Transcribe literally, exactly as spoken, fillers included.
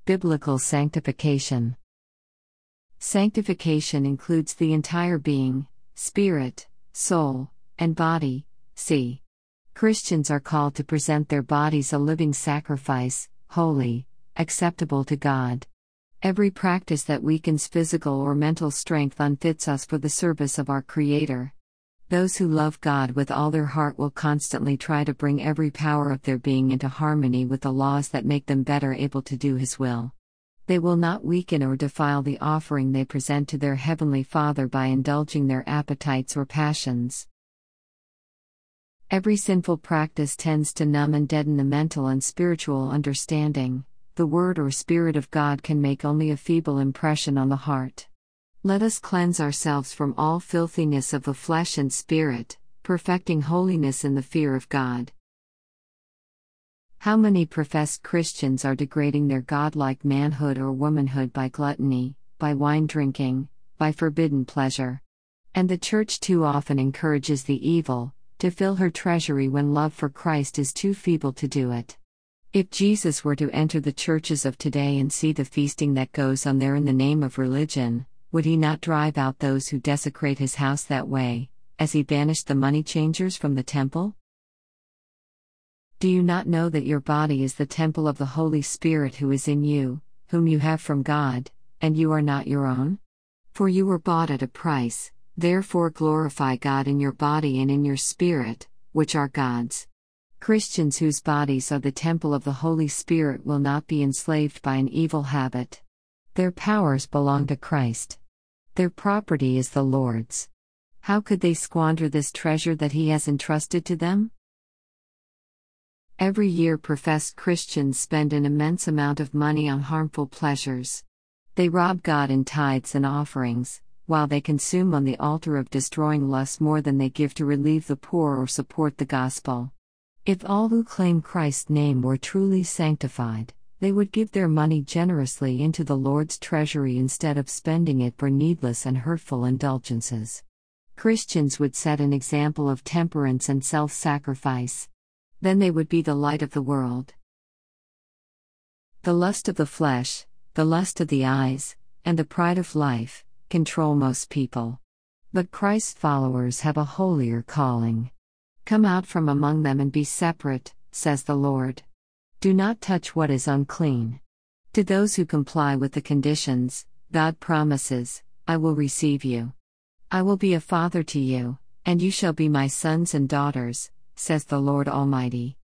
Biblical sanctification. Sanctification includes the entire being, spirit, soul, and body. See. Christians are called to present their bodies a living sacrifice, holy, acceptable to God. Every practice that weakens physical or mental strength unfits us for the service of our Creator. Those who love God with all their heart will constantly try to bring every power of their being into harmony with the laws that make them better able to do His will. They will not weaken or defile the offering they present to their Heavenly Father by indulging their appetites or passions. Every sinful practice tends to numb and deaden the mental and spiritual understanding. The Word or Spirit of God can make only a feeble impression on the heart. Let us cleanse ourselves from all filthiness of the flesh and spirit, perfecting holiness in the fear of God. How many professed Christians are degrading their godlike manhood or womanhood by gluttony, by wine drinking, by forbidden pleasure? And the Church too often encourages the evil, to fill her treasury when love for Christ is too feeble to do it. If Jesus were to enter the churches of today and see the feasting that goes on there in the name of religion, would He not drive out those who desecrate His house that way, as He banished the money changers from the temple? Do you not know that your body is the temple of the Holy Spirit who is in you, whom you have from God, and you are not your own? For you were bought at a price, therefore glorify God in your body and in your spirit, which are God's. Christians whose bodies are the temple of the Holy Spirit will not be enslaved by an evil habit. Their powers belong to Christ. Their property is the Lord's. How could they squander this treasure that He has entrusted to them? Every year professed Christians spend an immense amount of money on harmful pleasures. They rob God in tithes and offerings, while they consume on the altar of destroying lust more than they give to relieve the poor or support the gospel. If all who claim Christ's name were truly sanctified, they would give their money generously into the Lord's treasury instead of spending it for needless and hurtful indulgences. Christians would set an example of temperance and self-sacrifice. Then they would be the light of the world. The lust of the flesh, the lust of the eyes, and the pride of life control most people. But Christ's followers have a holier calling. Come out from among them and be separate, says the Lord. Do not touch what is unclean. To those who comply with the conditions, God promises, I will receive you. I will be a father to you, and you shall be my sons and daughters, says the Lord Almighty.